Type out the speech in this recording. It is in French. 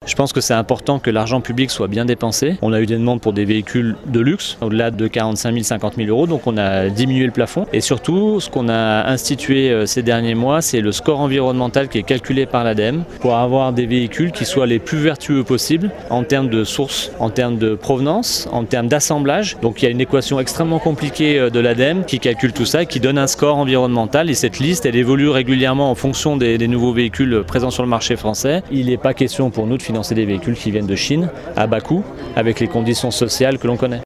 Je pense que c'est important que l'argent public soit bien dépensé. On a eu des demandes pour des véhicules de luxe, au-delà de 45 000, 50 000 euros, donc on a diminué le plafond. Et surtout, ce qu'on a institué ces derniers mois, c'est le score environnemental qui est calculé par l'ADEME pour avoir des véhicules qui soient les plus vertueux possibles en termes de source, en termes de provenance, en termes d'assemblage. Donc il y a une équation extrêmement compliquée de l'ADEME qui calcule tout ça, qui donne un score environnemental, et cette liste, elle évolue régulièrement en fonction des nouveaux véhicules présents sur le marché français. Il n'est pas question pour nous de financer des véhicules qui viennent de Chine à bas coût, avec les conditions sociales que l'on connaît.